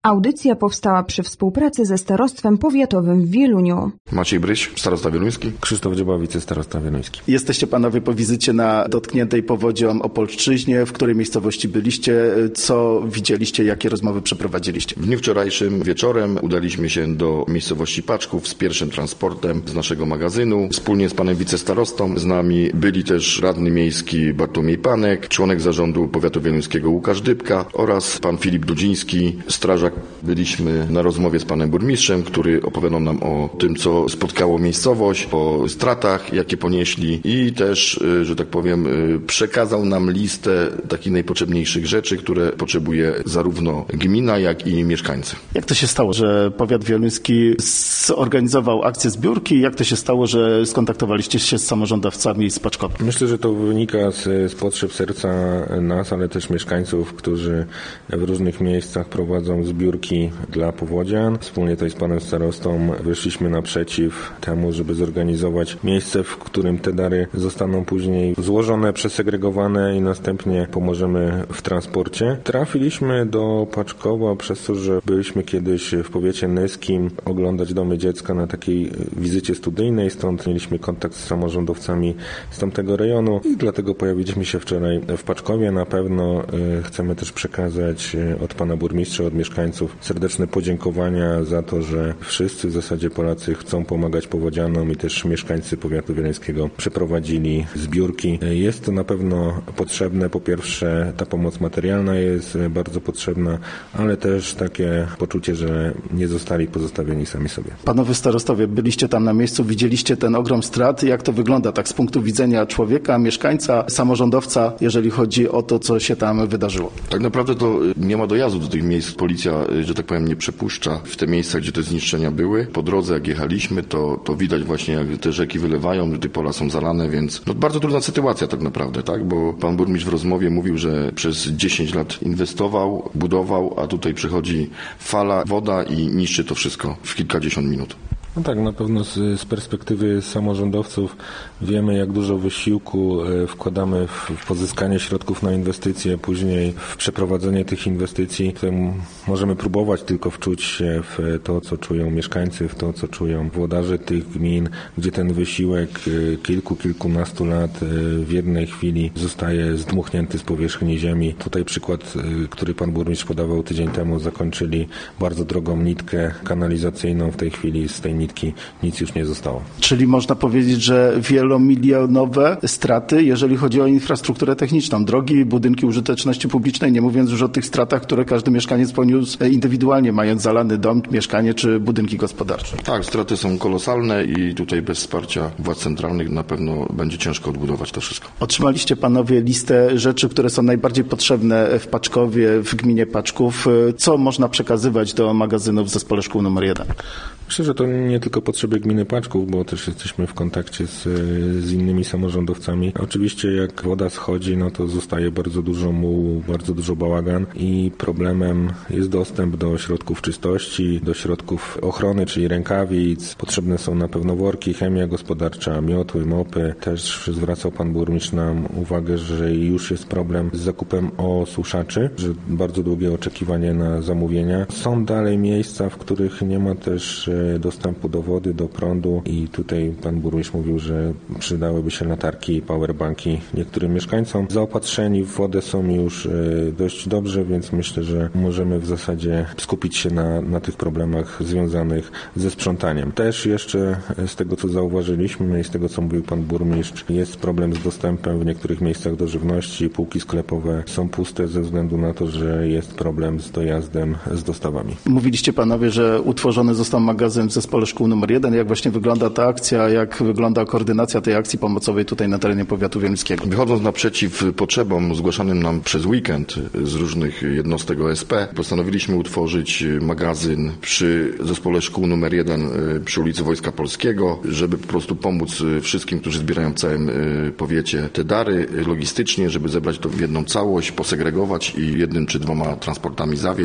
Audycja powstała przy współpracy ze Starostwem Powiatowym w Wieluniu. Maciej Bryś, starosta wieluński. Krzysztof Dziuba, wicestarosta wieluński. Jesteście panowie po wizycie na dotkniętej powodzią Opolszczyźnie. W której miejscowości byliście? Co widzieliście? Jakie rozmowy przeprowadziliście? W dniu wczorajszym wieczorem udaliśmy się do miejscowości Paczków z pierwszym transportem z naszego magazynu. Wspólnie z panem wicestarostą z nami byli też radny miejski Bartłomiej Panek, członek zarządu powiatu wieluńskiego Łukasz Dybka oraz pan Filip Dudziński, strażak. Byliśmy na rozmowie z panem burmistrzem, który opowiadał nam o tym, co spotkało miejscowość, o stratach, jakie ponieśli i też, że tak powiem, przekazał nam listę takich najpotrzebniejszych rzeczy, które potrzebuje zarówno gmina, jak i mieszkańcy. Jak to się stało, że powiat wieluński zorganizował akcję zbiórki? Jak to się stało, że skontaktowaliście się z samorządowcami z Paczkowa? Myślę, że to wynika z potrzeb serca nas, ale też mieszkańców, którzy w różnych miejscach prowadzą zbiórki dla powodzian. Wspólnie tutaj z panem starostą wyszliśmy naprzeciw temu, żeby zorganizować miejsce, w którym te dary zostaną później złożone, przesegregowane i następnie pomożemy w transporcie. Trafiliśmy do Paczkowa przez to, że byliśmy kiedyś w powiecie nyskim oglądać domy dziecka na takiej wizycie studyjnej, stąd mieliśmy kontakt z samorządowcami z tamtego rejonu i dlatego pojawiliśmy się wczoraj w Paczkowie. Na pewno chcemy też przekazać od pana burmistrza, od mieszkańców serdeczne podziękowania za to, że wszyscy w zasadzie Polacy chcą pomagać powodzianom i też mieszkańcy powiatu wileńskiego przeprowadzili zbiórki. Jest to na pewno potrzebne. Po pierwsze, ta pomoc materialna jest bardzo potrzebna, ale też takie poczucie, że nie zostali pozostawieni sami sobie. Panowie starostowie, byliście tam na miejscu, widzieliście ten ogrom strat. Jak to wygląda tak z punktu widzenia człowieka, mieszkańca, samorządowca, jeżeli chodzi o to, co się tam wydarzyło? Tak naprawdę to nie ma dojazdu do tych miejsc. Policja, że tak powiem, nie przepuszcza w te miejsca, gdzie te zniszczenia były. Po drodze, jak jechaliśmy, to widać właśnie, jak te rzeki wylewają, że te pola są zalane, więc bardzo trudna sytuacja tak naprawdę, tak? Bo pan burmistrz w rozmowie mówił, że przez 10 lat inwestował, budował, a tutaj przychodzi fala, woda i niszczy to wszystko w kilkadziesiąt minut. No tak, na pewno z perspektywy samorządowców wiemy, jak dużo wysiłku wkładamy w pozyskanie środków na inwestycje, później w przeprowadzenie tych inwestycji. Tutaj możemy próbować tylko wczuć się w to, co czują mieszkańcy, w to, co czują włodarze tych gmin, gdzie ten wysiłek kilkunastu lat w jednej chwili zostaje zdmuchnięty z powierzchni ziemi. Tutaj przykład, który pan burmistrz podawał tydzień temu, zakończyli bardzo drogą nitkę kanalizacyjną. W tej chwili z tej nitki nic już nie zostało. Czyli można powiedzieć, że wielomilionowe straty, jeżeli chodzi o infrastrukturę techniczną, drogi, budynki użyteczności publicznej, nie mówiąc już o tych stratach, które każdy mieszkaniec poniósł indywidualnie, mając zalany dom, mieszkanie czy budynki gospodarcze. Tak, straty są kolosalne i tutaj bez wsparcia władz centralnych na pewno będzie ciężko odbudować to wszystko. Otrzymaliście panowie listę rzeczy, które są najbardziej potrzebne w Paczkowie, w gminie Paczków. Co można przekazywać do magazynów w zespole szkół nr 1? Myślę, że to nie tylko potrzeby gminy Paczków, bo też jesteśmy w kontakcie z innymi samorządowcami. Oczywiście jak woda schodzi, no to zostaje bardzo dużo mułu, bardzo dużo bałagan i problemem jest dostęp do środków czystości, do środków ochrony, czyli rękawic. Potrzebne są na pewno worki, chemia gospodarcza, miotły, mopy. Też zwracał pan burmistrz nam uwagę, że już jest problem z zakupem osuszaczy, że bardzo długie oczekiwanie na zamówienia. Są dalej miejsca, w których nie ma też dostępu do wody, do prądu i tutaj pan burmistrz mówił, że przydałyby się latarki i powerbanki niektórym mieszkańcom. Zaopatrzeni w wodę są już dość dobrze, więc myślę, że możemy w zasadzie skupić się na tych problemach związanych ze sprzątaniem. Też jeszcze z tego, co zauważyliśmy i z tego, co mówił pan burmistrz, jest problem z dostępem w niektórych miejscach do żywności. Półki sklepowe są puste ze względu na to, że jest problem z dojazdem, z dostawami. Mówiliście panowie, że utworzony został magazyn w zespole szkół nr 1. Jak właśnie wygląda ta akcja, jak wygląda koordynacja tej akcji pomocowej tutaj na terenie powiatu wieluńskiego? Wychodząc naprzeciw potrzebom zgłaszanym nam przez weekend z różnych jednostek OSP, postanowiliśmy utworzyć magazyn przy zespole szkół nr 1 przy ulicy Wojska Polskiego, żeby po prostu pomóc wszystkim, którzy zbierają w całym powiecie te dary logistycznie, żeby zebrać to w jedną całość, posegregować i jednym czy dwoma transportami zawieźć. W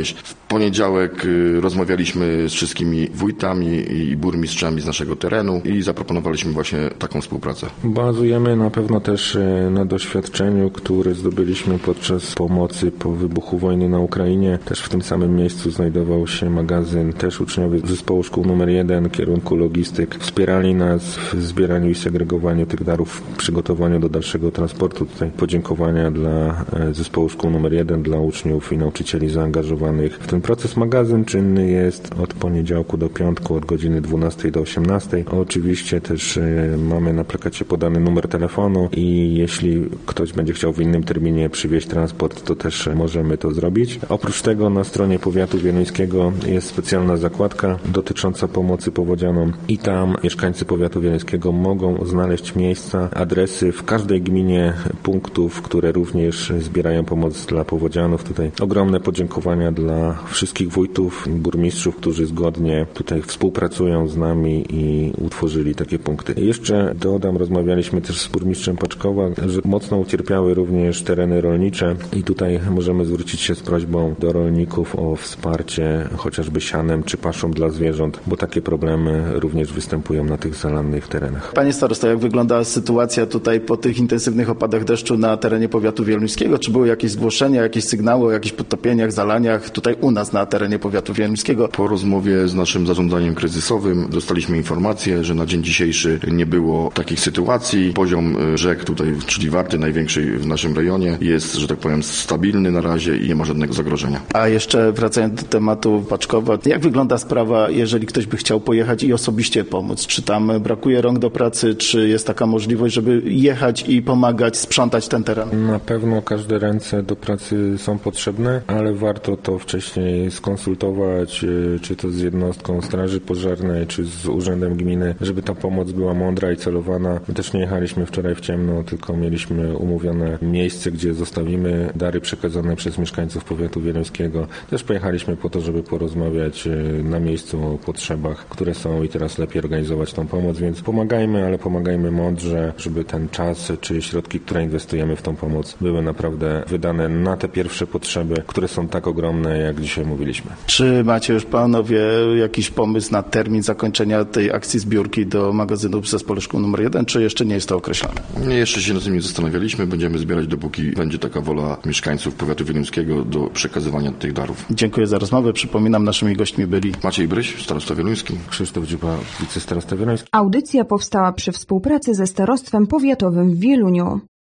poniedziałek rozmawialiśmy z wszystkimi wójtami i burmistrzami z naszego terenu i zaproponowaliśmy właśnie taką współpracę. Bazujemy na pewno też na doświadczeniu, które zdobyliśmy podczas pomocy po wybuchu wojny na Ukrainie. Też w tym samym miejscu znajdował się magazyn. Też uczniowie Zespołu Szkół nr 1 kierunku logistyk wspierali nas w zbieraniu i segregowaniu tych darów, w przygotowaniu do dalszego transportu. Tutaj podziękowania dla Zespołu Szkół nr 1, dla uczniów i nauczycieli zaangażowanych w ten proces. Magazyn czynny jest od poniedziałku do piątku, od godziny 12 do 18. Oczywiście też mamy na plakacie podany numer telefonu i jeśli ktoś będzie chciał w innym terminie przywieźć transport, to też możemy to zrobić. Oprócz tego na stronie powiatu wieluńskiego jest specjalna zakładka dotycząca pomocy powodzianom i tam mieszkańcy powiatu wieluńskiego mogą znaleźć miejsca, adresy w każdej gminie punktów, które również zbierają pomoc dla powodzianów. Tutaj ogromne podziękowania dla wszystkich wójtów, burmistrzów, którzy zgodnie tutaj współpracują z nami i utworzyli takie punkty. Jeszcze dodam, rozmawialiśmy też z burmistrzem Paczkowa, że mocno ucierpiały również tereny rolnicze i tutaj możemy zwrócić się z prośbą do rolników o wsparcie chociażby sianem czy paszą dla zwierząt, bo takie problemy również występują na tych zalanych terenach. Panie starosto, jak wygląda sytuacja tutaj po tych intensywnych opadach deszczu na terenie powiatu wieluńskiego? Czy były jakieś zgłoszenia, jakieś sygnały o jakichś podtopieniach, zalaniach tutaj u nas na terenie powiatu wieluńskiego? Po rozmowie z naszym zarządzaniem kryzysowym dostaliśmy informację, że na dzień dzisiejszy nie było takich sytuacji. Poziom rzek tutaj, czyli Warty, największej w naszym rejonie, jest, że tak powiem, stabilny na razie i nie ma żadnego zagrożenia. A jeszcze wracając do tematu Paczkowa, jak wygląda sprawa, jeżeli ktoś by chciał pojechać i osobiście pomóc? Czy tam brakuje rąk do pracy, czy jest taka możliwość, żeby jechać i pomagać, sprzątać ten teren? Na pewno każde ręce do pracy są potrzebne, ale warto to wcześniej skonsultować, czy to z jednostką straży pożarnej, czy z urzędem gminy, żeby ta pomoc była mądra i celowana. My też nie jechaliśmy wczoraj w ciemno, tylko mieliśmy umówione miejsce, gdzie zostawimy dary przekazane przez mieszkańców powiatu wieluńskiego. Też pojechaliśmy po to, żeby porozmawiać na miejscu o potrzebach, które są i teraz lepiej organizować tą pomoc, więc pomagajmy, ale pomagajmy mądrze, żeby ten czas czy środki, które inwestujemy w tą pomoc, były naprawdę wydane na te pierwsze potrzeby, które są tak ogromne, jak dzisiaj mówiliśmy. Czy macie już panowie jakiś pomysł na termin zakończenia tej akcji zbiórki do magazynu w Zespole Szkół nr 1, czy jeszcze nie jest to określone? Jeszcze się nad tym nie zastanawialiśmy. Będziemy zbierać, dopóki będzie taka wola mieszkańców powiatu wieluńskiego do przekazywania tych darów. Dziękuję za rozmowę. Przypominam, naszymi gośćmi byli Maciej Bryś, starosta wieluński. Krzysztof Dziuba, wicestarosta wieluński. Audycja powstała przy współpracy ze Starostwem Powiatowym w Wieluniu.